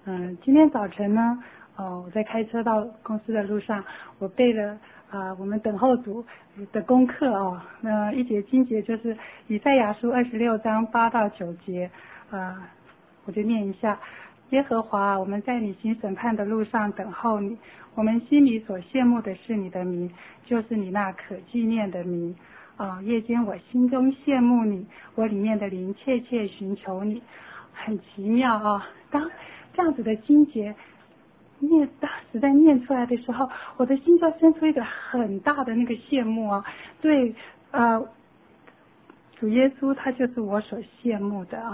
今天早晨呢，我在开车到公司的路上，我背了我们等候组的功课哦。那一节经节就是以赛亚书26章8到9节，我就念一下：耶和华，我们在你行审判的路上等候你，我们心里所羡慕的是你的名，就是你那可纪念的名。夜间我心中羡慕你，我里面的灵切切寻求你。很奇妙啊！当这样子的经节当时在念出来的时候，我的心就生出一个很大的那个羡慕啊！对，主耶稣他就是我所羡慕的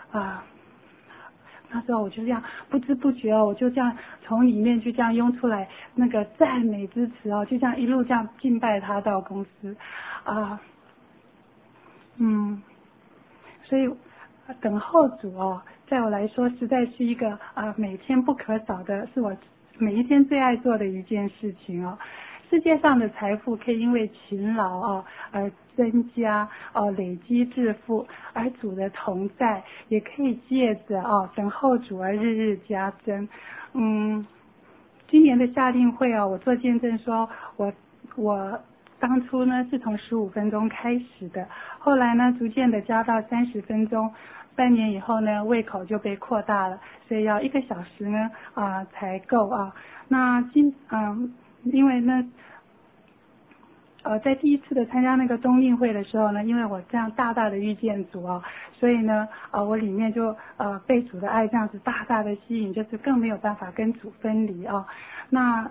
那时候我就这样不知不觉我就这样从里面就这样涌出来那个赞美之词就这样一路这样敬拜他到公司所以等候主在我来说实在是一个每天不可少的，是我每一天最爱做的一件事情世界上的财富可以因为勤劳而增加累积致富，而主的同在也可以借着等候主而日日加增。今年的夏令会我做见证说我当初呢是从15分钟开始的，后来呢逐渐的加到30分钟，半年以后呢胃口就被扩大了，所以要1个小时呢才够那因为呢在第一次的参加那个冬令会的时候呢，因为我这样大大的遇见主所以呢我里面就被主的爱这样子大大的吸引，就是更没有办法跟主分离那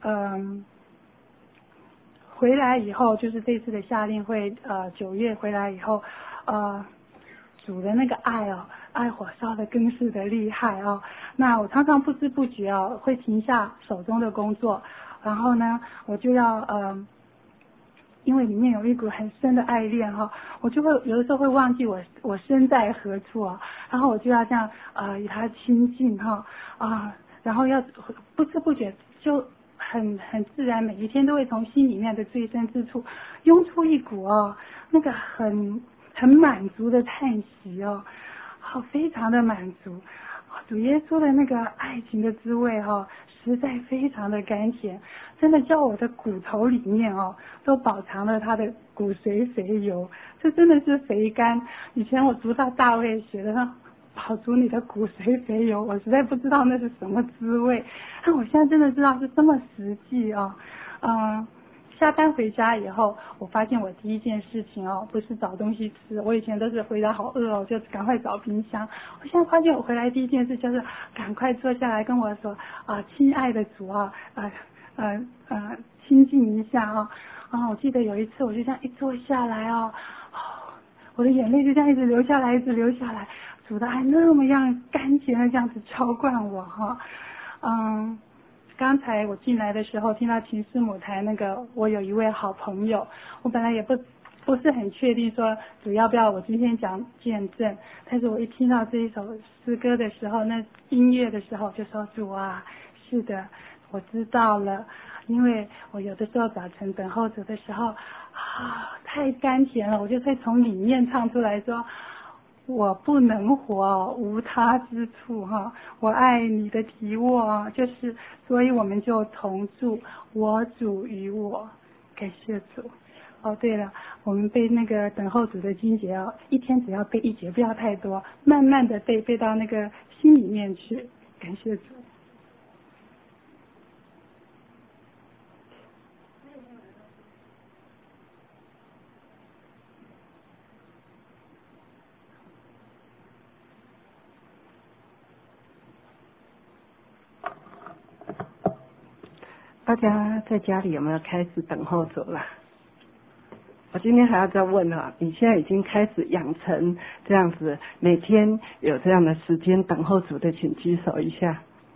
回来以后，就是这次的夏令会9月回来以后主的那个爱火烧的更是的厉害那我常常不知不觉会停下手中的工作，然后呢我就要因为里面有一股很深的爱恋我就会有的时候会忘记我身在何处然后我就要这样与他亲近然后要不知不觉就很自然，每一天都会从心里面的最深之处涌出一股那个很满足的叹息非常的满足。主耶稣的那个爱情的滋味实在非常的甘甜，真的叫我的骨头里面都饱藏了他的骨髓肥油，这真的是肥甘。以前我读到大卫写的饱足你的骨髓肥油，我实在不知道那是什么滋味，但我现在真的知道是这么实际下班回家以后，我发现我第一件事情不是找东西吃，我以前都是回家好饿就赶快找冰箱。我现在发现我回来第一件事就是赶快坐下来跟我说亲爱的主亲近一下我记得有一次我就这样一坐下来我的眼泪就这样一直流下来，一直流下来。主的爱那么样甘甜的这样子浇灌我刚才我进来的时候听到秦师母台那个，我有一位好朋友，我本来也不是很确定说主要不要我今天讲见证，但是我一听到这一首诗歌的时候，那音乐的时候就说主是的，我知道了，因为我有的时候早晨等候主的时候太甘甜了，我就会从里面唱出来说我不能活无他之处我爱你的提握就是所以我们就同住我主与我，感谢主对了，我们背那个等候主的经节一天只要背1节，不要太多，慢慢的背到那个心里面去，感谢主。 大家在家里有没有开始等候主了？我今天还要再问你现在已经开始养成这样子每天有这样的时间等候主的，请举手一下。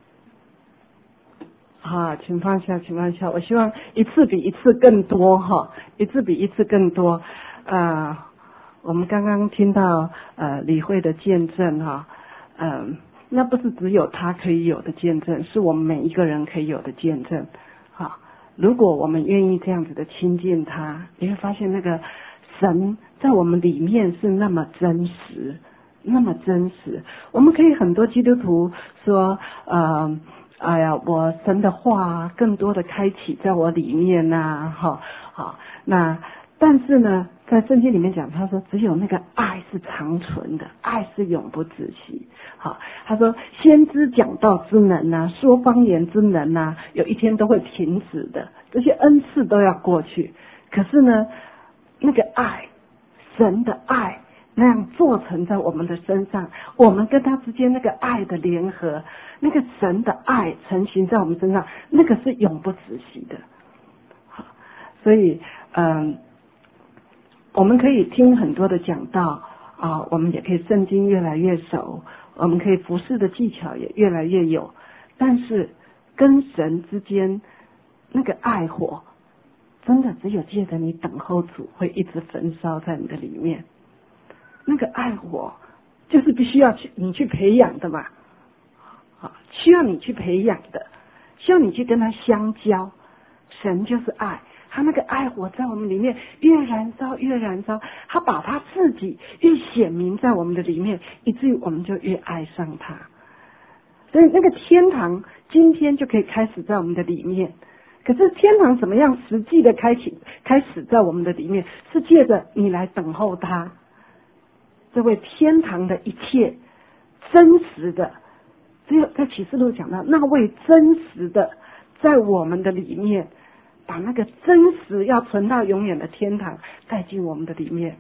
请放下，请放下。我希望一次比一次更多一次比一次更多。我们刚刚听到李慧的见证那不是只有他可以有的见证，是我们每一个人可以有的见证如果我们愿意这样子的亲近他，你会发现那个神在我们里面是那么真实， 那么真实。我们可以很多基督徒说，哎呀，我神的话更多的开启在我里面呐，好，那但是呢，在圣经里面讲，他说只有那个爱是长存的，爱是永不止息。好，他说先知讲道之能呐，说方言之能呐，有一天都会停止的，这些恩赐都要过去。可是呢，那个爱，神的爱那样做成在我们的身上，我们跟他之间那个爱的联合，那个神的爱成型在我们身上，那个是永不止息的。好，所以我们可以听很多的讲道啊，我们也可以圣经越来越熟，我们可以服侍的技巧也越来越有，但是跟神之间那个爱火，真的只有借着你等候主，会一直焚烧在你的里面。那个爱火就是必须要你去培养的嘛，需要你去培养的，需要你去跟他相交。神就是爱，他那个爱火在我们里面越燃烧越燃烧，他把他自己越显明在我们的里面，以至于我们就越爱上他。所以那个天堂今天就可以开始在我们的里面。可是天堂怎么样实际的开始在我们的里面，是借着你来等候他。这位天堂的一切真实的，只有在启示录讲到那位真实的在我们的里面，把那个真实要存到永远的天堂带进我们的里面。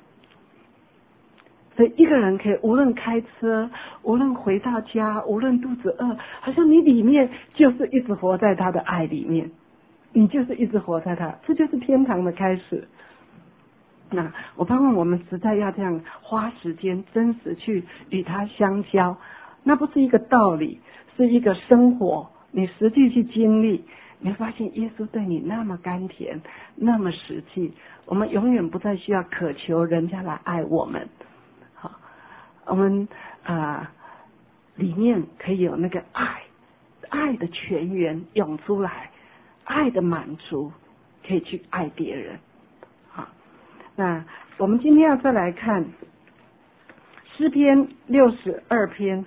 所以一个人可以无论开车，无论回到家，无论肚子饿，好像你里面就是一直活在他的爱里面，你就是一直活在他，这就是天堂的开始。那我盼望我们实在要这样花时间真实去与他相交，那不是一个道理，是一个生活，你实际去经历，你会发现耶稣对你那么甘甜，那么实际，我们永远不再需要渴求人家来爱我们。好，我们里面可以有那个爱的泉源涌出来，爱的满足，可以去爱别人。那我们今天要再来看诗篇62篇。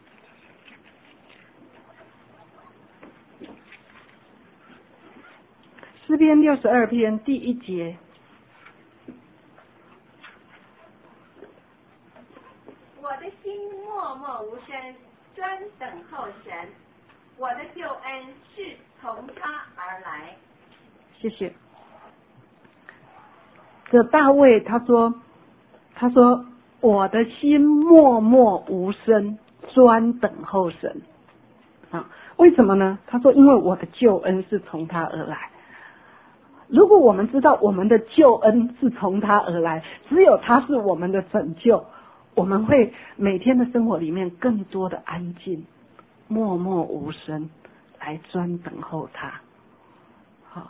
诗篇62篇第1节， 我的心默默无声，专等候神，我的救恩是从他而来。 谢谢。这大卫他说我的心默默无声，专等候神。为什么呢？他说因为我的救恩是从他而来。如果我们知道我们的救恩是从他而来，只有他是我们的拯救，我们会每天的生活里面更多的安静，默默无声，来专等候他。好，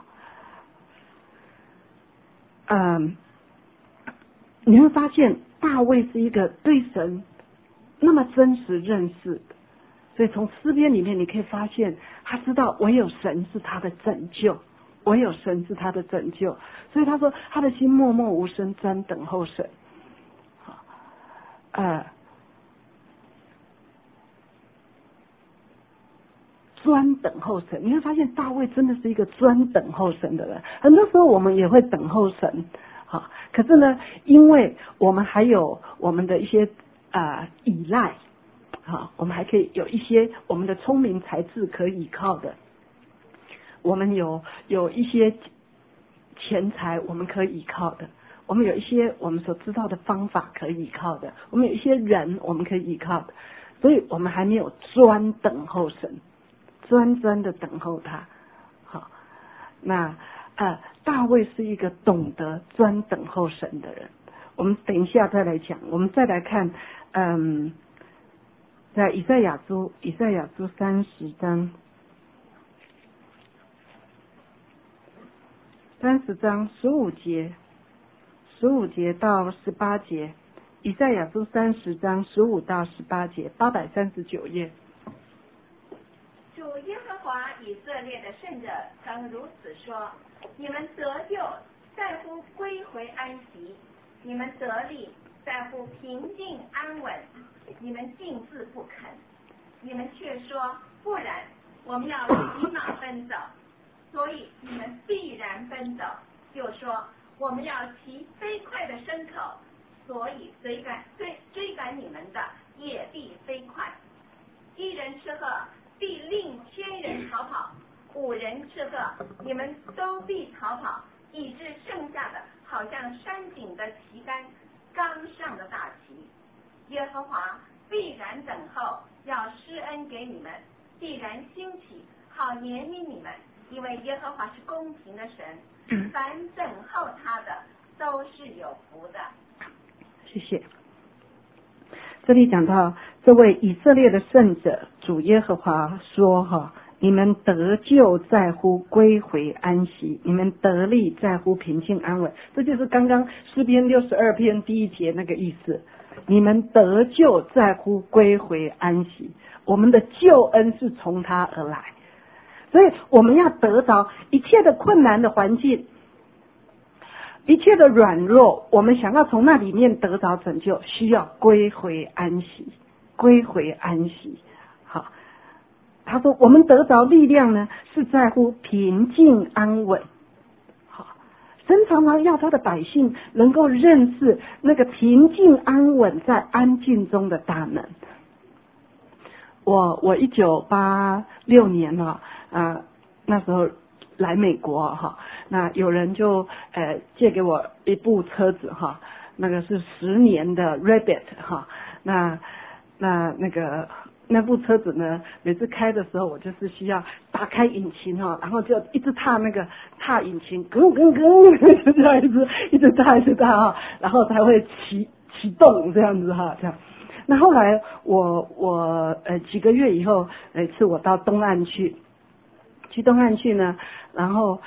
你会发现大卫是一个对神那么真实认识的，所以从诗篇里面你可以发现他知道唯有神是他的拯救，唯有神是他的拯救，所以他说他的心默默无声，专等候神。专等候神，你会发现大卫真的是一个专等候神的人。很多时候我们也会等候神，可是呢，因为我们还有我们的一些依赖，我们还可以有一些我们的聪明才智可以依靠的，我们有一些钱财我们可以依靠的，我们有一些我们所知道的方法可以依靠的，我们有一些人我们可以依靠的，所以我们还没有专等候神，专的等候他。好，那大卫是一个懂得专等候神的人。我们等一下再来讲，我们再来看，在以赛亚书30章15节到18节，以赛亚书30章15到18节，839页。 主耶和华以色列的圣者曾如此说：你们得救在乎归回安息，你们得力在乎平静安稳，你们竟自不肯。你们却说，不然，我们要骑马奔走，所以你们必然奔走。又说，我们要骑飞快的牲口，所以追赶你们的也必飞快。一人吃喝，必令1000人逃跑；5人吃喝，你们都必逃跑，以致剩下的好像山顶的旗杆，刚上的大旗。耶和华必然等候，要施恩给你们，必然兴起，好怜悯你们，因为耶和华是公平的神，凡等候他的都是有福的。 谢谢。这里讲到这位以色列的圣者主耶和华说你们得救在乎归回安息，你们得力在乎平静安稳。这就是刚刚诗篇62篇第1节那个意思。你们得救在乎归回安息，我们的救恩是从他而来，所以我们要得着一切的困难的环境，一切的软弱，我们想要从那里面得着拯救，需要归回安息，归回安息。好，他说我们得着力量呢，是在乎平静安稳。好，神常常要他的百姓能够认识那个平静安稳在安静中的大能。我1986年那时候来美国那有人就借给我一部车子那个是10年的 Rabbit 那部车子呢，每次开的时候我就是需要打开引擎然后就一直踏引擎，就这样一直踏然后才会启动这样子这样。那后来我几个月以后，有一次我到东岸去东岸去呢，然后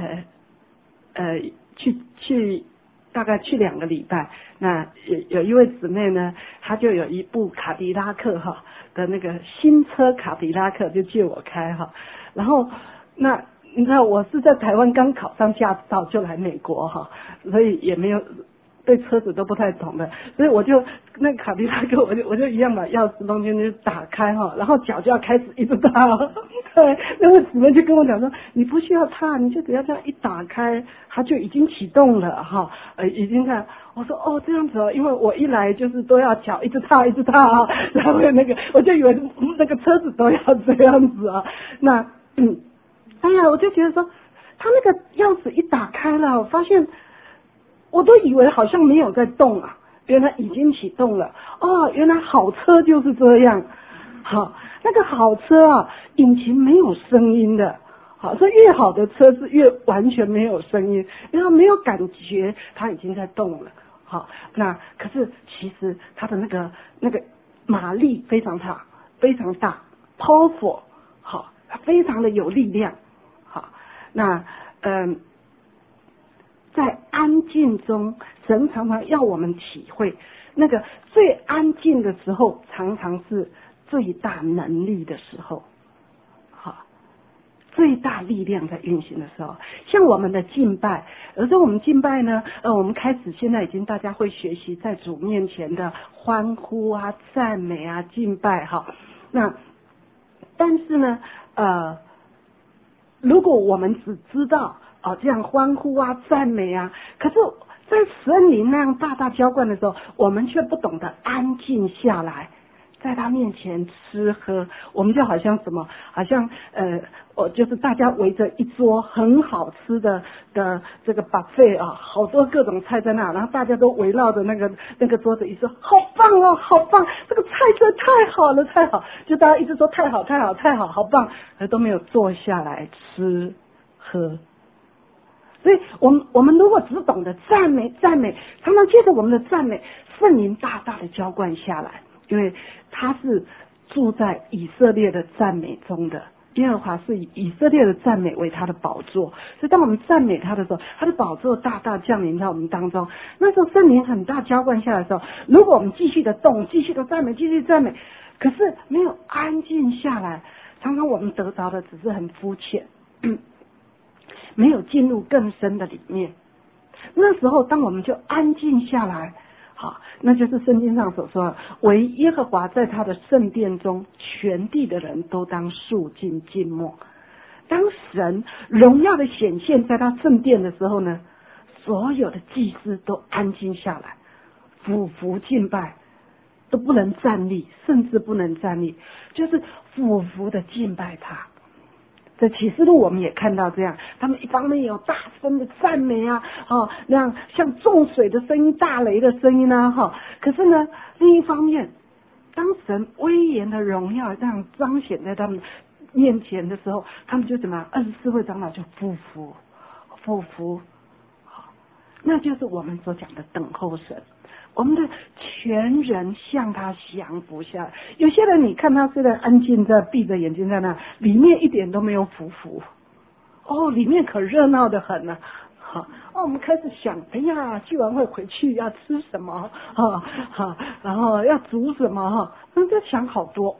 去大概去2个礼拜。那有一位姊妹呢，她就有一部卡迪拉克的那个新车卡迪拉克，就借我开然后那你知道我是在台湾刚考上驾照就来美国所以也没有对车子都不太懂的，所以我就那个卡迪拉克我就一样把钥匙弄进去打开然后脚就要开始一直踏对，那位姊妹就跟我讲说，你不需要踏，你就只要这样一打开，它就已经启动了已经看。我说这样子因为我一来就是都要脚一直踏然后那个我就以为那个车子都要这样子那哎呀，我就觉得说他那个钥匙一打开了，我发现我都以为好像没有在动原来已经启动了原来好车就是这样那个好车引擎没有声音的所以越好的车是越完全没有声音，因为它没有感觉它已经在动了那可是其实它的那个马力非常大，powerful 它非常的有力量那在安静中，神常常要我们体会那个最安静的时候，常常是最大能力的时候最大力量在运行的时候。像我们的敬拜，而且我们敬拜呢我们开始现在已经大家会学习在主面前的欢呼赞美敬拜那但是呢如果我们只知道这样欢呼赞美可是在圣灵那样大浇灌的时候，我们却不懂得安静下来，在他面前吃喝。我们就好像什么，好像就是大家围着一桌很好吃的这个 buffet 好多各种菜在那，然后大家都围绕着那个桌子一说，好棒好棒，这个菜色太好了太好，就大家一直说太好好棒，都没有坐下来吃喝。所以我们如果只懂得赞美，常常借着我们的赞美，圣灵大大的浇灌下来，因为他是住在以色列的赞美中的。耶和华是以以色列的赞美为他的宝座，所以当我们赞美他的时候，他的宝座大大降临在我们当中。那时候圣灵很大浇灌下来的时候，如果我们继续的动，继续的赞美，可是没有安静下来，常常我们得着的只是很肤浅没有进入更深的里面。那时候当我们就安静下来好，那就是圣经上所说的，唯耶和华在他的圣殿中，全地的人都当肃静静默。当神荣耀的显现在他圣殿的时候呢，所有的祭司都安静下来，俯伏敬拜，都不能站立，甚至不能站立，就是俯伏的敬拜他。在启示录我们也看到这样，他们一方面有大声的赞美啊，那样像众水的声音、大雷的声音啊，可是呢，另一方面，当神威严的荣耀这样彰显在他们面前的时候，他们就怎么样？24位长老就俯伏，那就是我们所讲的等候神。我们的全人向他降服下来。有些人你看他虽然安静在闭着眼睛在那，里面一点都没有服，里面可热闹的很呢。好，我们开始想，哎呀，聚完会回去要吃什么？然后要煮什么？那就想好多。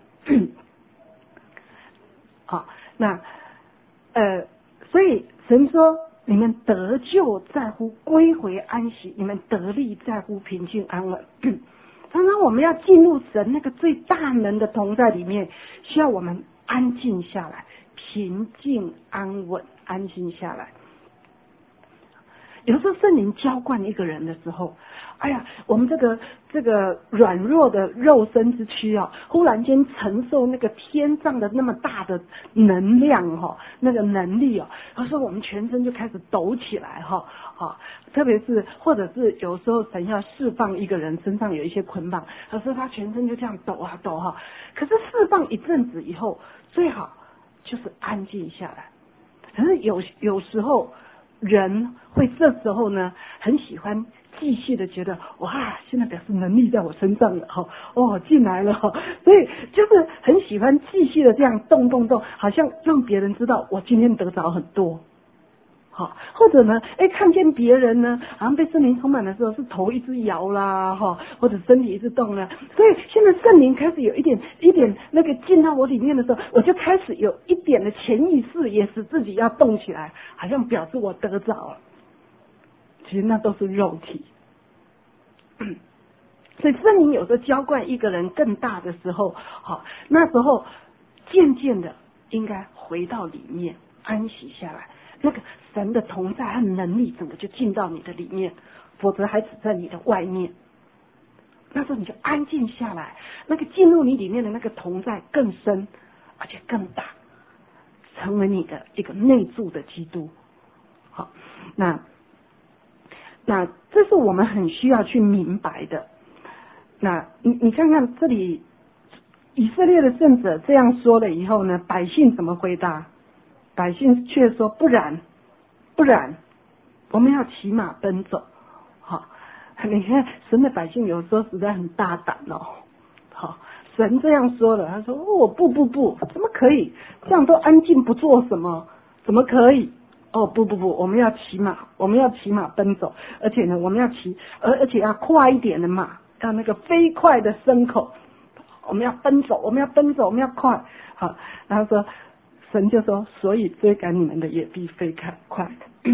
好，那所以神说，你们得救在乎归回安息，你们得力在乎平静安稳。常常我们要进入神那个最大能的同在里面，需要我们安静下来，平静安稳，安静下来。有时候圣灵浇灌一个人的时候，哎呀，我们这个软弱的肉身之躯啊，忽然间承受那个天上的那么大的能量那个能力有时候我们全身就开始抖起来特别是或者是有时候神要释放一个人身上有一些捆绑，可是他全身就这样抖啊抖可是释放一阵子以后，最好就是安静下来。可是有时候人会这时候呢，很喜欢继续的觉得，哇，现在表示能力在我身上了进来了所以就是很喜欢继续的这样动，好像让别人知道我今天得着很多。或者呢，看见别人呢，好像被圣灵充满的时候，是头一直摇啦，或者身体一直动了。所以现在圣灵开始有一点那个进到我里面的时候，我就开始有一点的潜意识，也使自己要动起来，好像表示我得着了。其实那都是肉体。所以圣灵有时候浇灌一个人更大的时候，那时候渐渐的应该回到里面安息下来。那个神的同在和能力整个就进到你的里面，否则还只在你的外面。那时候你就安静下来，那个进入你里面的那个同在更深而且更大，成为你的一个内住的基督。好，那这是我们很需要去明白的。那你看看这里，以色列的圣者这样说了以后呢，百姓怎么回答？百姓却说不然，我们要骑马奔走。你看神的百姓有时候实在很大胆神这样说了，他说不，怎么可以？这样都安静不做什么，怎么可以？不，我们要骑马奔走，而且呢，我们要骑，而且要快一点的马，要那个飞快的牲口，我们要奔走，我们要快。好，然后说。神就说，所以追赶你们的也必飞快。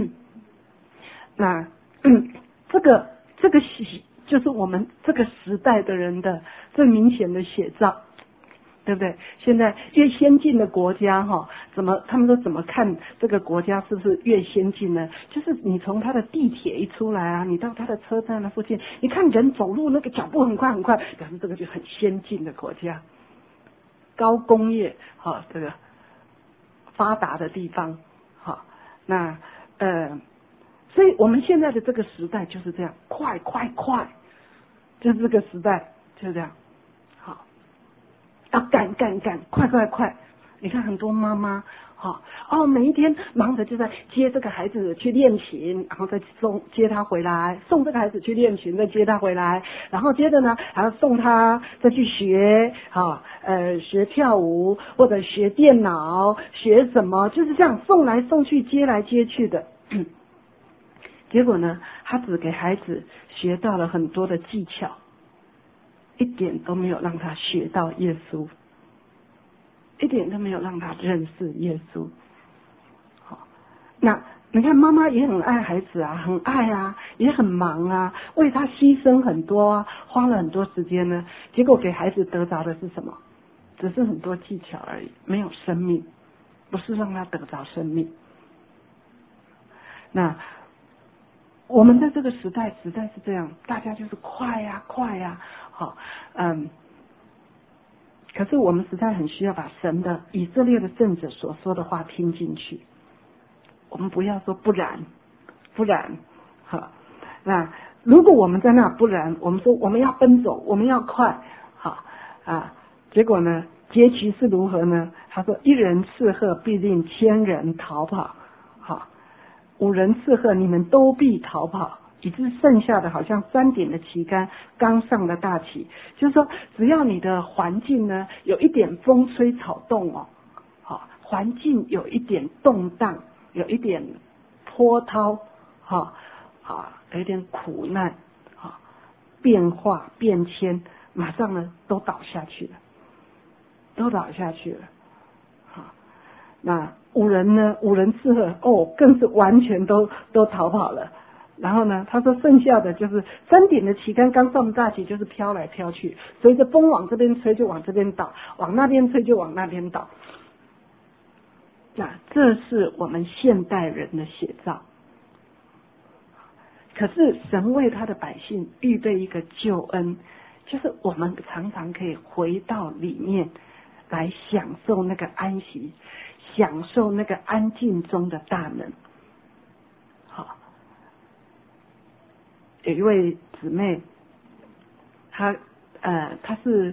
那这个就是我们这个时代的人的最明显的写照，对不对？现在越先进的国家他们说怎么看这个国家是不是越先进呢？就是你从他的地铁一出来啊，你到他的车站那附近，你看人走路那个脚步很快，表示这个就很先进的国家，高工业这个发达的地方。那所以我们现在的这个时代就是这样，快，就是这个时代就是这样。好，要赶，快。你看很多妈妈每一天忙着就在接这个孩子去练琴，然后再接他回来，送这个孩子去练琴，再接他回来，然后接着呢还要送他再去学学跳舞或者学电脑，学什么，就是这样送来送去，接来接去的。结果呢，他只给孩子学到了很多的技巧，一点都没有让他学到耶稣，一点都没有让他认识耶稣。好，那你看妈妈也很爱孩子啊，很爱啊，也很忙啊，为他牺牲很多啊，花了很多时间呢，结果给孩子得着的是什么？只是很多技巧而已，没有生命，不是让他得着生命。那我们在这个时代是这样，大家就是快呀快呀，好，可是我们实在很需要把神的以色列的圣者所说的话听进去。我们不要说不然，好，那如果我们在那不然，我们说我们要奔走，我们要快，好啊，结果呢，结局是如何呢？他说：一人刺喝，必令千人逃跑。好，5人刺喝，你们都必逃跑，以致剩下的好像3点的旗杆刚上的大旗。就是说，只要你的环境呢有一点风吹草动哦，好，环境有一点动荡。有一点波涛，有一点苦难，变化变迁，马上呢都倒下去了，那5人刺喝，更是完全都逃跑了。然后呢，他说剩下的就是3点的旗杆刚上大旗，就是飘来飘去，随着风往这边吹就往这边倒，往那边吹就往那边倒。那这是我们现代人的写照。可是神为他的百姓预备一个救恩，就是我们常常可以回到里面来享受那个安息，享受那个安静中的大能。好，有一位姊妹，她是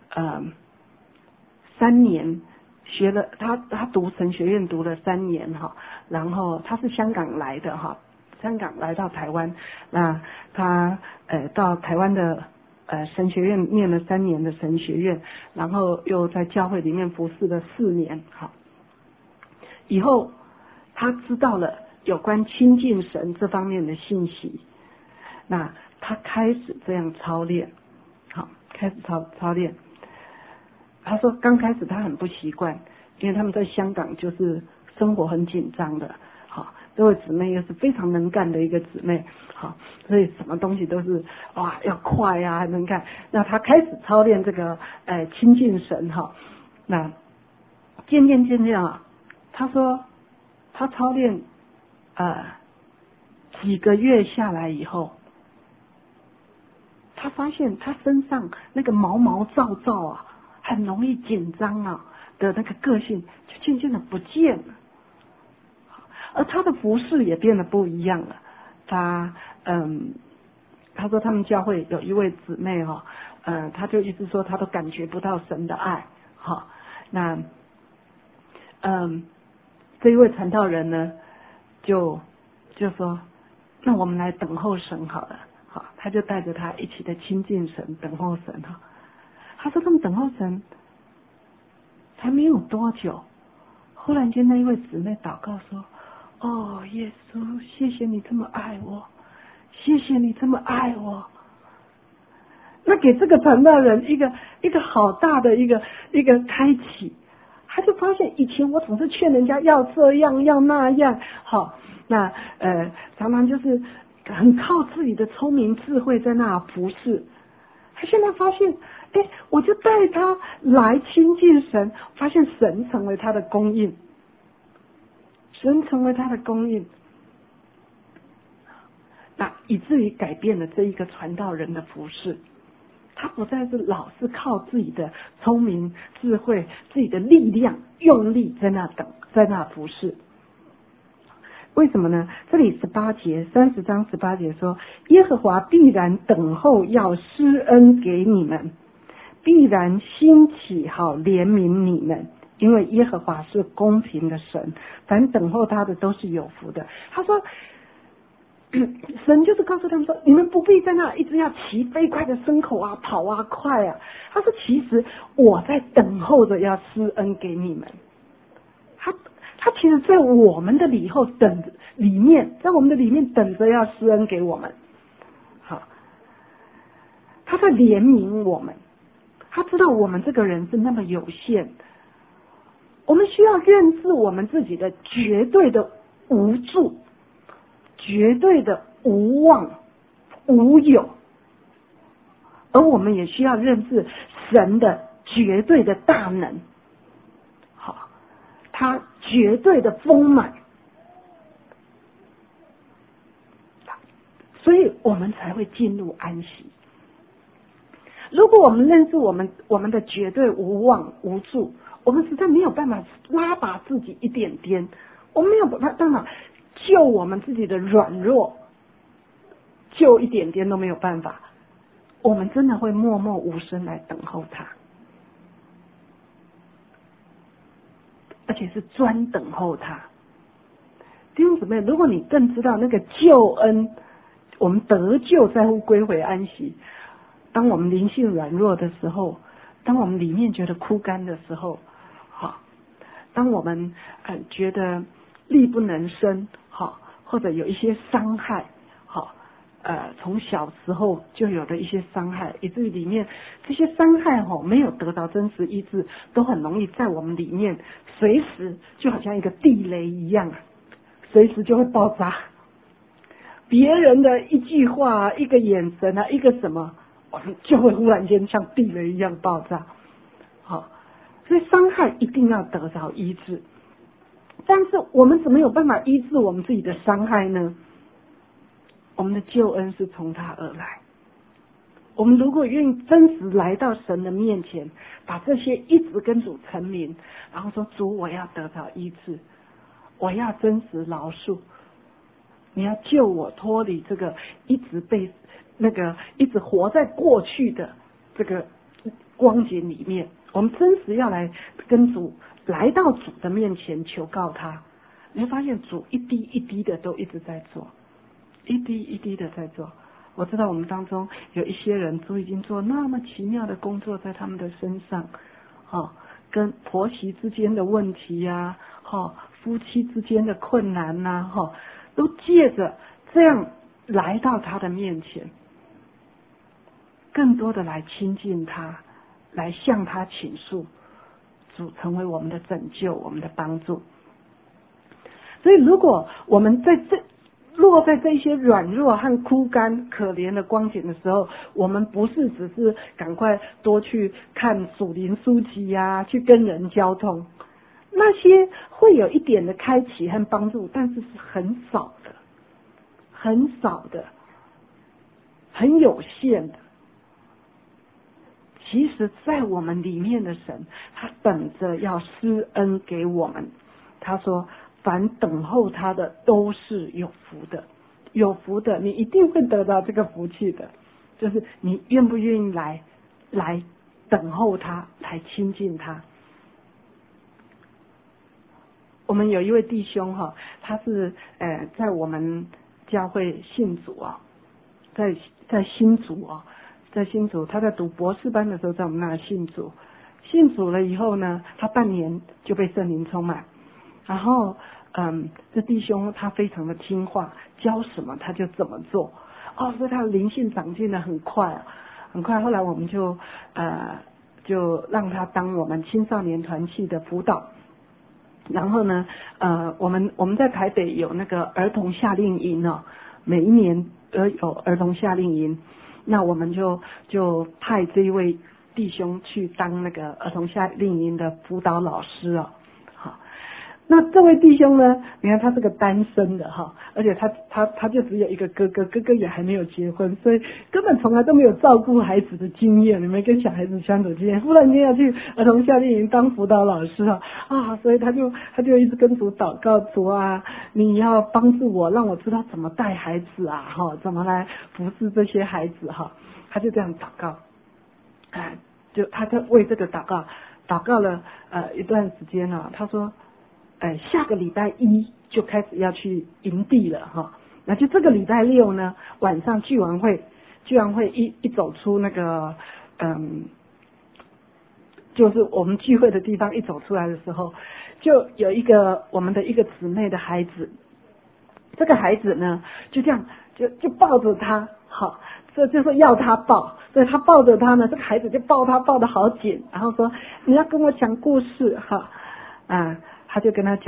3年学了，他读神学院读了3年哈，然后他是香港来的哈，香港来到台湾，那他到台湾的神学院念了3年的神学院，然后又在教会里面服侍了4年哈。以后他知道了有关亲近神这方面的信息，那他开始这样操练，好，开始操练。他说刚开始他很不习惯，因为他们在香港就是生活很紧张的，好，这位姊妹又是非常能干的一个姊妹，好，所以什么东西都是哇要快啊能干。那他开始操练这个亲近神哈，那渐渐啊，他说他操练几个月下来以后，他发现他身上那个毛躁躁啊，很容易紧张啊的那个个性就渐渐的不见了，而他的服事也变得不一样了。他说他们教会有一位姊妹哈，他就一直说他都感觉不到神的爱，哈，那这一位传道人呢就说，那我们来等候神好了，好，他就带着他一起的亲近神，等候神哈。他说他们等候神还没有多久，忽然间那一位姊妹祷告说：哦，耶稣，谢谢你这么爱我，谢谢你这么爱我。那给这个传道人一个好大的一个开启，他就发现以前我总是劝人家要这样要那样，好，那常常就是很靠自己的聪明智慧在那服侍。他现在发现，我就带他来亲近神，发现神成为他的供应，神成为他的供应，那以至于改变了这一个传道人的服事。他不再是老是靠自己的聪明智慧、自己的力量用力在那等，在那服事。为什么呢？这里30章18节说，耶和华必然等候要施恩给你们，必然兴起好怜悯你们，因为耶和华是公平的神，凡等候他的都是有福的。他说神就是告诉他们说，你们不必在那一直要骑飞快的牲口啊，跑啊，快啊。他说其实我在等候着要施恩给你们。他其实在我们的里面在我们的里面等着要施恩给我们。好，他在怜悯我们，他知道我们这个人是那么有限，我们需要认识我们自己的绝对的无助，绝对的无望无有。而我们也需要认识神的绝对的大能，好，他绝对的丰满，所以我们才会进入安息。如果我们认识我们的绝对无望无助，我们实在没有办法拉拔自己一点点，我们没有办法救我们自己的软弱，救一点点都没有办法。我们真的会默默无声来等候他，而且是专等候他。弟兄姊妹，如果你更知道那个救恩，我们得救在乎归回安息。当我们灵性软弱的时候，当我们里面觉得枯干的时候，好，当我们觉得力不能生，好，或者有一些伤害，好，从小时候就有的一些伤害，以至于里面这些伤害没有得到真实医治，都很容易在我们里面随时就好像一个地雷一样，随时就会爆炸。别人的一句话一个眼神一个什么，我们就会忽然间像地雷一样爆炸。好，所以伤害一定要得到医治。但是我们怎么有办法医治我们自己的伤害呢？我们的救恩是从他而来。我们如果愿意真实来到神的面前，把这些一直跟主陈明，然后说主，我要得到医治，我要真实饶恕，你要救我脱离这个一直被一直活在过去的这个光景里面。我们真实要来跟主，来到主的面前求告他，你会发现主一滴一滴的都一直在做，一滴一滴的在做。我知道我们当中有一些人主已经做那么奇妙的工作在他们的身上，跟婆媳之间的问题啊，夫妻之间的困难啊，都借着这样来到他的面前，更多的来亲近他，来向他倾诉，主成为我们的拯救，我们的帮助。所以如果我们落在这些软弱和枯干可怜的光景的时候，我们不是只是赶快多去看属灵书籍啊，去跟人交通，那些会有一点的开启和帮助，但是是很少的，很少的，很有限的。其实在我们里面的神，他等着要施恩给我们。他说凡等候他的都是有福的，有福的，你一定会得到这个福气的，就是你愿不愿意来等候他，来亲近他。我们有一位弟兄他是在我们教会信主在新主在新主，他在读博士班的时候在我们那信主，信主了以后呢，他半年就被圣灵充满，然后这弟兄他非常的听话，教什么他就怎么做，所以他的灵性长进的很快很快。后来我们就让他当我们青少年团契的辅导。然后呢我们在台北有那个儿童夏令营每一年有儿童夏令营，那我们就派这一位弟兄去当那个儿童夏令营的辅导老师好，那这位弟兄呢，你看他是个单身的而且他就只有一个哥哥，哥哥也还没有结婚，所以根本从来都没有照顾孩子的经验，没跟小孩子相处经验，忽然间要去儿童夏令营当辅导老师所以他就一直跟主祷告，主啊，你要帮助我，让我知道怎么带孩子怎么来服侍这些孩子他就这样祷告，他就为这个祷告了一段时间他说下个礼拜一就开始要去营地了那就这个礼拜六呢，晚上聚完会一走出那个就是我们聚会的地方，一走出来的时候，就有我们的一个姊妹的孩子，这个孩子呢就这样就抱着他这就是要他抱，所以他抱着他呢，这个孩子就抱他抱得好紧，然后说你要跟我讲故事他就跟他讲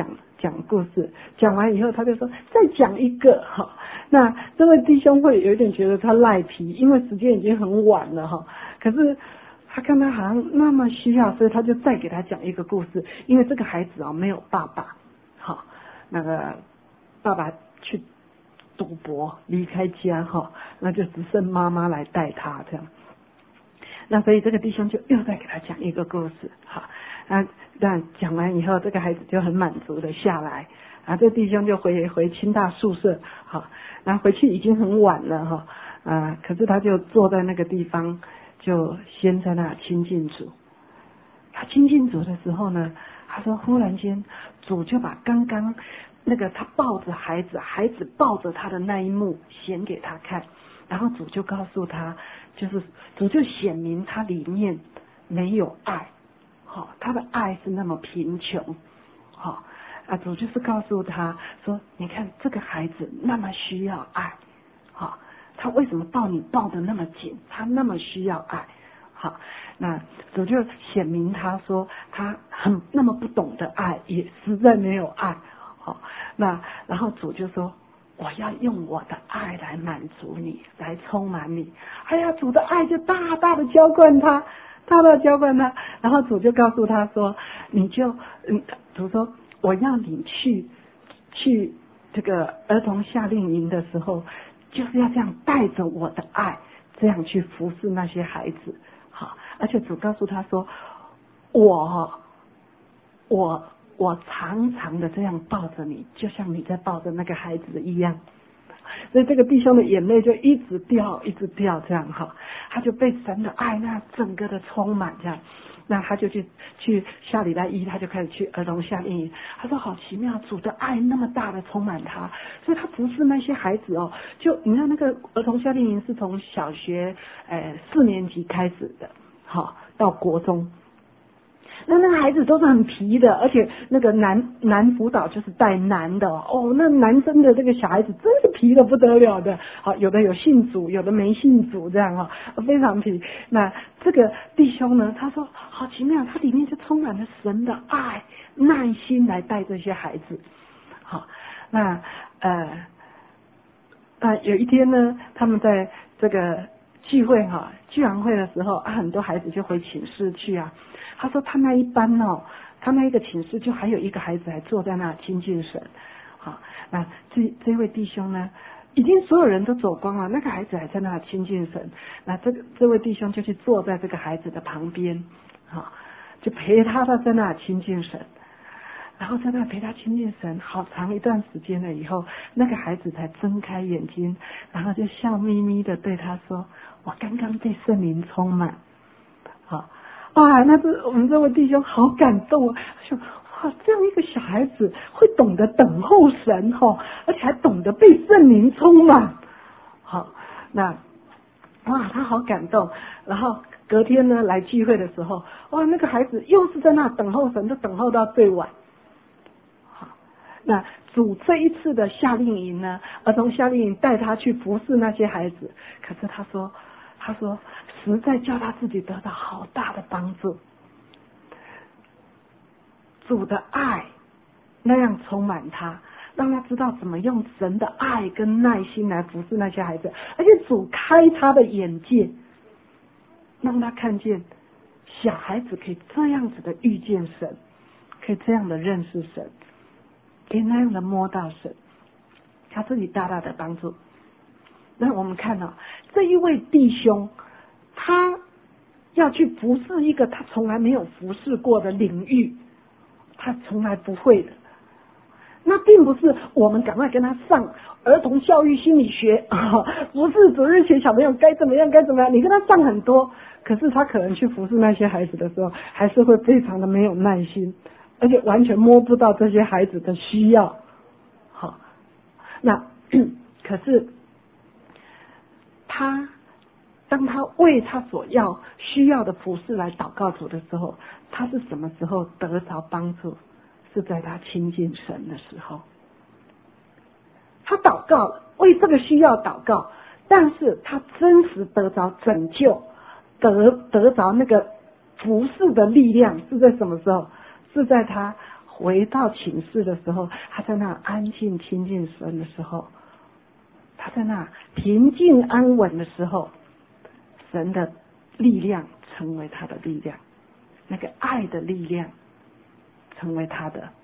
讲故事，讲完以后他就说再讲一个哈。那这位弟兄会有一点觉得他赖皮，因为时间已经很晚了哈。可是他看他好像那么需要，所以他就再给他讲一个故事。因为这个孩子没有爸爸，好，那个爸爸去赌博离开家哈，那就只剩妈妈来带他这样。那所以这个弟兄就又再给他讲一个故事，好，那讲完以后，这个孩子就很满足的下来，这弟兄就回清大宿舍，好，然后回去已经很晚了哈，可是他就坐在那个地方，就先在那亲近主。他亲近主的时候呢，他说忽然间主就把刚刚那个他抱着孩子，孩子抱着他的那一幕显给他看，然后主就告诉他，就是主就显明他里面没有爱，好，他的爱是那么贫穷，好，主就是告诉他说，你看这个孩子那么需要爱，好，他为什么抱你抱得那么紧？他那么需要爱，好，那主就显明他说他那么不懂得爱，也实在没有爱，好，那然后主就说，我要用我的爱来满足你，来充满你。哎呀，主的爱就大大的浇灌他，大大浇灌他。然后主就告诉他说，你就主说我要你去这个儿童夏令营的时候，就是要这样带着我的爱，这样去服侍那些孩子。好，而且主告诉他说，我常常的这样抱着你，就像你在抱着那个孩子一样。所以这个弟兄的眼泪就一直掉这样哈，他就被神的爱那整个的充满这样。那他就去下礼拜一他就开始去儿童夏令营，他说好奇妙，主的爱那么大的充满他，所以他服侍那些孩子就你看那个儿童夏令营是从小学4年级开始的，好到国中。那个孩子都是很皮的，而且那个男辅导就是带男的那男生的这个小孩子真是皮的不得了的，好，有的有信主，有的没信主这样非常皮。那这个弟兄呢，他说好奇妙，他里面就充满了神的爱、耐心来带这些孩子。好，那有一天呢，他们在这个聚完会的时候很多孩子就回寝室去啊。他说他那一班他那一个寝室就还有一个孩子还坐在那亲近神。好，那这位弟兄呢，已经所有人都走光了，那个孩子还在那亲近神。那这位弟兄就去坐在这个孩子的旁边，好，就陪他在那亲近神。然后在那陪他亲近神好长一段时间了以后，那个孩子才睁开眼睛，然后就笑眯眯的对他说，我刚刚被圣灵充满。好，那我们这位弟兄好感动说哇，这样一个小孩子会懂得等候神而且还懂得被圣灵充满。好，那他好感动。然后隔天呢来聚会的时候，那个孩子又是在那等候神，就等候到最晚。好，那主这一次的夏令营呢，儿童夏令营带他去服侍那些孩子，可是他说实在叫他自己得到好大的帮助。主的爱那样充满他，让他知道怎么用神的爱跟耐心来服侍那些孩子，而且主开他的眼界，让他看见小孩子可以这样子的遇见神，可以这样的认识神，可以那样的摸到神，他自己大大的帮助。那我们看这一位弟兄，他要去服侍一个他从来没有服侍过的领域，他从来不会的。那并不是我们赶快跟他上儿童教育心理学服侍主日学小朋友该怎么样，你跟他上很多，可是他可能去服侍那些孩子的时候，还是会非常的没有耐心，而且完全摸不到这些孩子的需要。好，那可是当他为他所需要的服事来祷告主的时候，他是什么时候得着帮助？是在他亲近神的时候。他祷告了，为这个需要祷告，但是他真实得着拯救，得着那个服事的力量是在什么时候？是在他回到寝室的时候，他在那安静亲近神的时候，他在那平静安稳的时候，神的力量成为他的力量，那个爱的力量成为他的。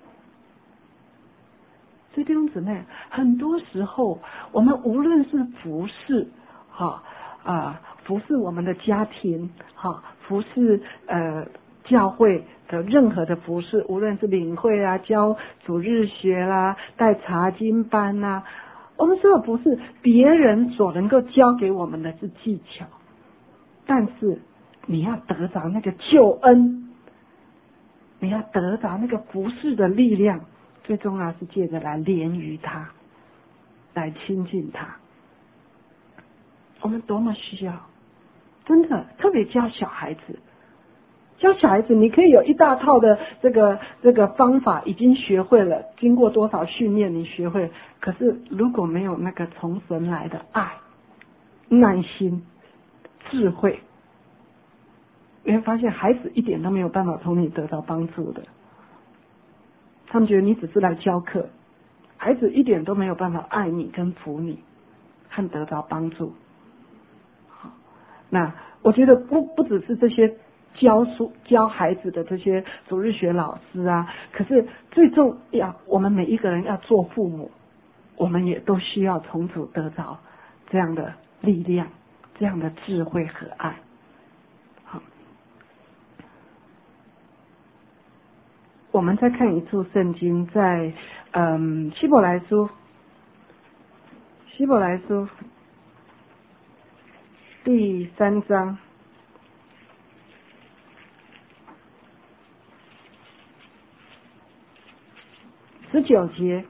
所以弟兄姊妹，很多时候我们无论是服侍服侍我们的家庭服侍教会的任何的服侍，无论是领会啊、教主日学啦、带查经班啦，我们说的不是别人所能够教给我们的是技巧，但是你要得着那个救恩，你要得着那个服侍的力量，最重要是借着来连于他，来亲近他。我们多么需要，真的特别教小孩子，你可以有一大套的这个方法已经学会了，经过多少训练你学会，可是如果没有那个从神来的爱、耐心、智慧，你会发现孩子一点都没有办法从你得到帮助的。他们觉得你只是来教课，孩子一点都没有办法爱你跟服你和得到帮助。那我觉得不只是这些教孩子的这些主日学老师啊，可是最重要，我们每一个人要做父母，我们也都需要从主得着这样的力量，这样的智慧和爱。好，我们再看一处圣经，在希伯来书第3章19节。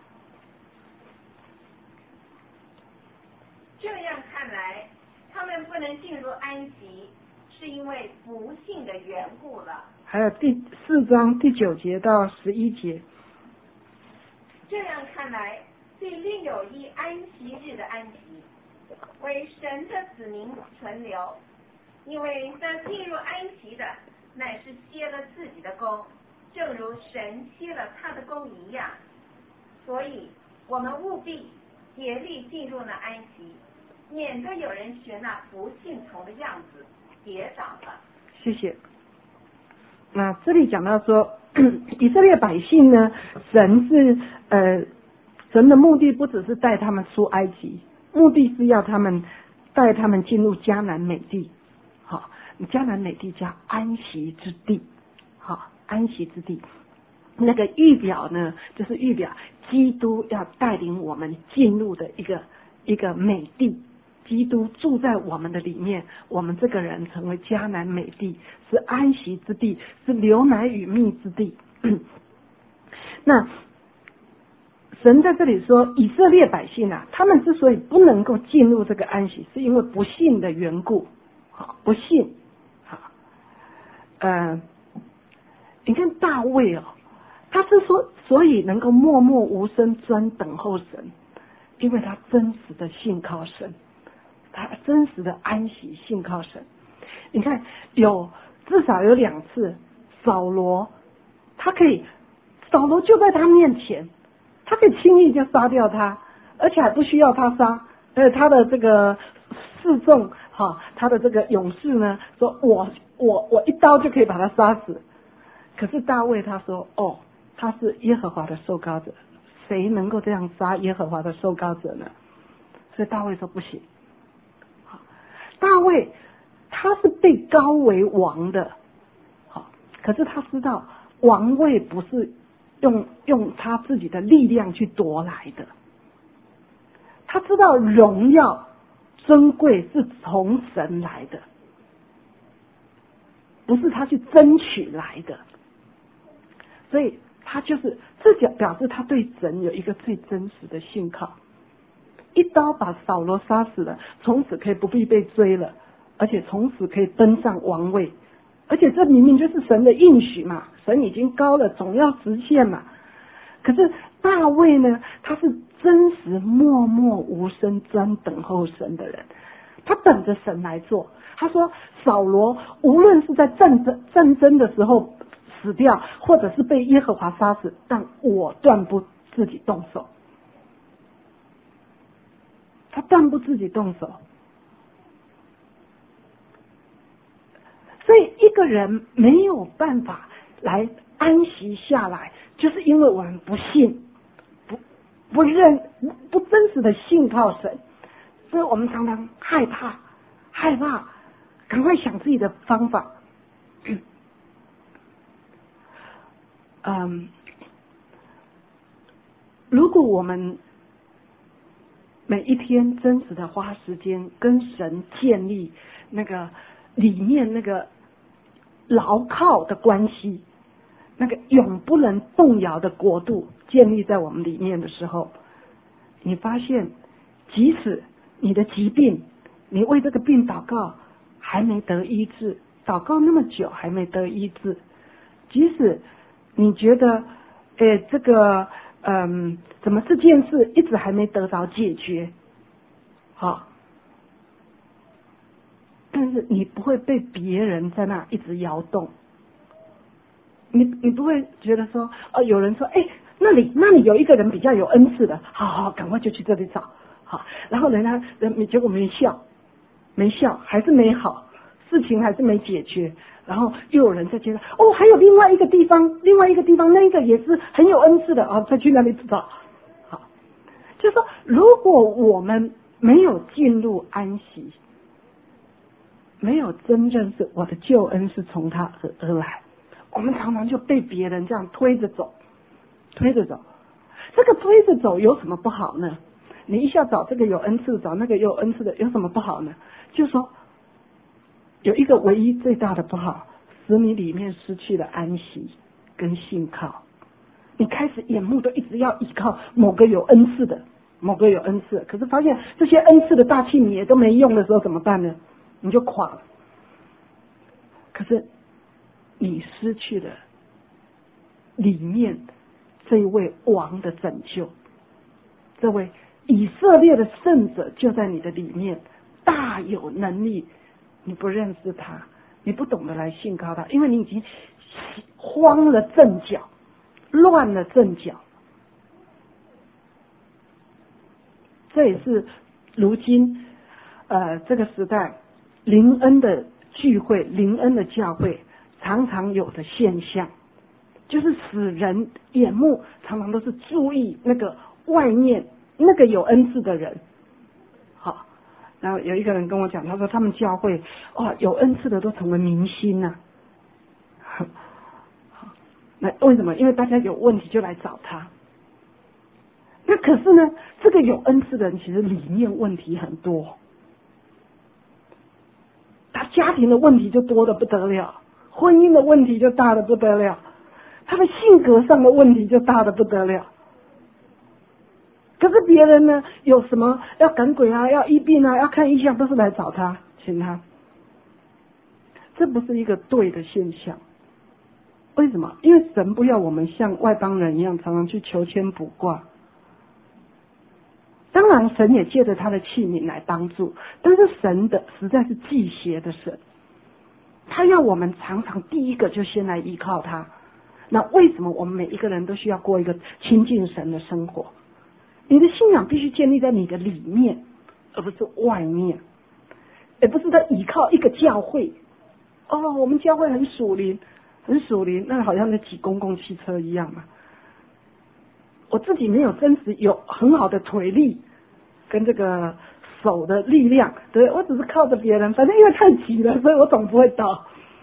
这样看来，他们不能进入安息，是因为不信的缘故了。 还有第4章第9节到11节。 这样看来，必另有一安息日的安息，为神的子民存留，因为那进入安息的，乃是歇了自己的功，正如神歇了他的功一样。所以我们务必竭力进入那安息，免得有人学那不信从的样子跌倒了。 谢谢。那这里讲到说，以色列百姓呢，神的目的不只是带他们出埃及，目的是要带他们进入迦南美地。好，迦南美地叫安息之地。好，安息之地。那个预表呢，就是预表基督要带领我们进入的一个美地。基督住在我们的里面，我们这个人成为迦南美地，是安息之地，是流奶与蜜之地。那神在这里说，以色列百姓啊，他们之所以不能够进入这个安息，是因为不信的缘故。好，不信。好，你看大卫哦，他是说，所以能够默默无声专等候神，因为他真实的信靠神，他真实的安息信靠神。你看至少有2次，扫罗就在他面前，他可以轻易就杀掉他，而且还不需要他杀。他的这个示众他的这个勇士呢，说我一刀就可以把他杀死。可是大卫他说，他是耶和华的受膏者，谁能够这样杀耶和华的受膏者呢？所以大卫说不行。大卫他是被膏为王的，可是他知道王位不是用他自己的力量去夺来的，他知道荣耀尊贵是从神来的，不是他去争取来的。所以他这表示他对神有一个最真实的信靠。一刀把扫罗杀死了，从此可以不必被追了，而且从此可以登上王位，而且这明明就是神的应许嘛，神已经膏了，总要实现嘛。可是大卫呢，他是真实默默无声专等候神的人，他等着神来做。他说扫罗无论是在战争的时候死掉，或者是被耶和华杀死，但我断不自己动手。他断不自己动手。所以一个人没有办法来安息下来，就是因为我们不信，不真实的信靠神，所以我们常常害怕，赶快想自己的方法。如果我们每一天真实的花时间跟神建立那个里面那个牢靠的关系，那个永不能动摇的国度建立在我们里面的时候，你发现即使你的疾病，你为这个病祷告还没得医治，祷告那么久还没得医治，即使你觉得这个怎么这件事一直还没得到解决，好，但是你不会被别人在那一直摇动，你不会觉得说有人说那里有一个人比较有恩赐的，好赶快就去这里找，好，然后结果没效，还是没好，事情还是没解决，然后又有人在接着还有另外一个地方那个也是很有恩赐的再去那里找。好，就是说如果我们没有进入安息，没有真正是我的救恩是从他而来，我们常常就被别人这样推着走。这个推着走有什么不好呢？你一下找这个有恩赐，找那个有恩赐的，有什么不好呢？就是说有一个唯一最大的不好，使你里面失去了安息跟信靠。你开始眼目都一直要依靠某个有恩赐的，可是发现这些恩赐的大器皿也都没用的时候怎么办呢？你就垮了。可是你失去了里面这一位王的拯救，这位以色列的圣者就在你的里面，大有能力。你不认识他，你不懂得来信靠他，因为你已经慌了阵脚，乱了阵脚。这也是如今这个时代灵恩的聚会、灵恩的教会常常有的现象，就是使人眼目常常都是注意那个外面那个有恩赐的人。好，然后有一个人跟我讲，他说他们教会有恩赐的都成为明星啊。那为什么？因为大家有问题就来找他。那可是呢，这个有恩赐的人其实里面问题很多，他家庭的问题就多得不得了，婚姻的问题就大得不得了，他的性格上的问题就大得不得了。可是别人呢，有什么要赶鬼啊，要医病啊，要看异象，都是来找他，请他。这不是一个对的现象。为什么？因为神不要我们像外邦人一样常常去求签卜卦。当然神也借着他的器皿来帮助，但是神的实在是忌邪的神，他要我们常常第一个就先来依靠他。那为什么我们每一个人都需要过一个亲近神的生活？你的信仰必须建立在你的里面，而不是外面，也不是在依靠一个教会。我们教会很属灵，那好像在挤公共汽车一样嘛。我自己没有真实有很好的腿力跟这个手的力量，对，我只是靠着别人，反正因为太挤了，所以我总不会倒。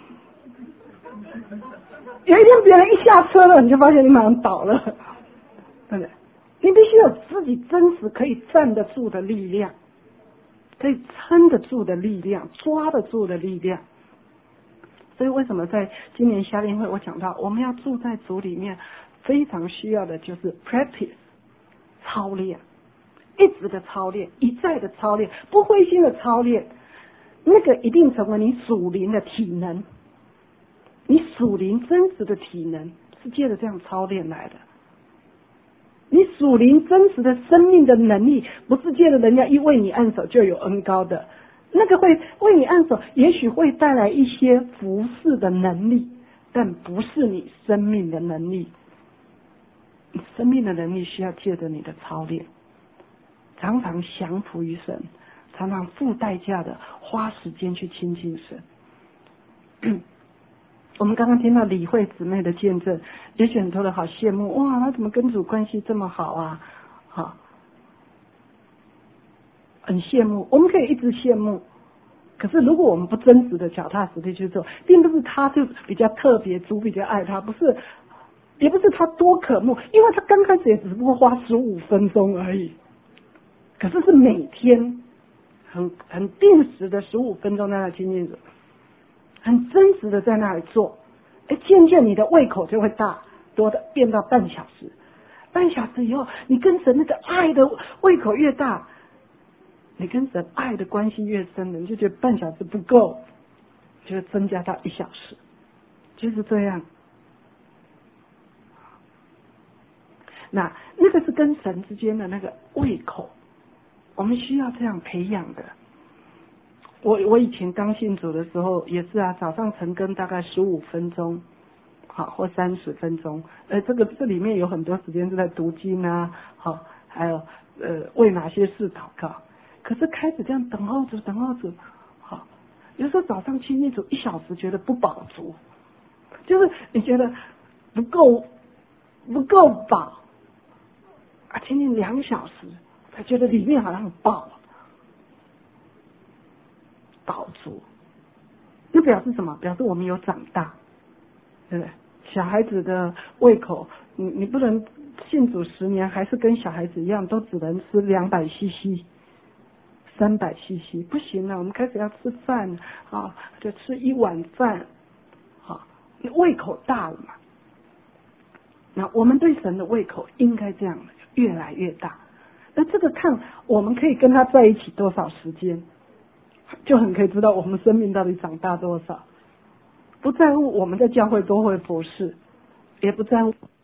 有一天别人一下车了，你就发现你马上倒了，对不对？你必须有自己真实可以站得住的力量，可以撑得住的力量，抓得住的力量。所以为什么在今年夏令会我讲到我们要住在主里面，非常需要的就是 practice 操练，一直的操练，一再的操练，不灰心的操练，那个一定成为你属灵的体能。你属灵真实的体能是借着这样操练来的。你属灵真实的生命的能力，不是借着人家一为你按手就有恩膏的，那个会为你按手，也许会带来一些服侍的能力， 但不是你生命的能力。你生命的能力需要借着你的操练，常常降服于神，常常付代价的花时间去亲近神。我们刚刚听到理慧姊妹的见证，也许很多人好羡慕，哇，她怎么跟主关系这么好啊？好，很羡慕，我们可以一直羡慕。可是如果我们不真实的脚踏实地去做，并不是他就比较特别，主比较爱他，不是，也不是他多渴慕，因为他刚开始也只不过花15分钟而已。可是是每天很定时的15分钟在那亲近主，很真实的在那里做，渐渐你的胃口就会大，多的变到半小时，半小时以后，你跟神那个爱的胃口越大，你跟神爱的关系越深了，你就觉得半小时不够，就增加到1小时，就是这样。那个是跟神之间的那个胃口，我们需要这样培养的。我以前刚信主的时候也是啊，早上晨更大概15分钟，好，或30分钟，这里面有很多时间是在读经啊，好，还有为哪些事祷告。可是开始这样等候主，好，有时候早上亲近主1小时觉得不饱足，就是你觉得不够饱啊，亲近2小时才觉得里面好像饱足，那表示什么？表示我们有长大，对不对？小孩子的胃口，你不能信主10年还是跟小孩子一样，都只能吃200cc。300cc 不行了，我们开始要吃饭啊，就吃1碗饭，好，胃口大了嘛。那我们对神的胃口应该这样越来越大。那这个看我们可以跟他在一起多少时间，就很可以知道我们生命到底长大多少。不在乎我们在教会多会服侍，也不在乎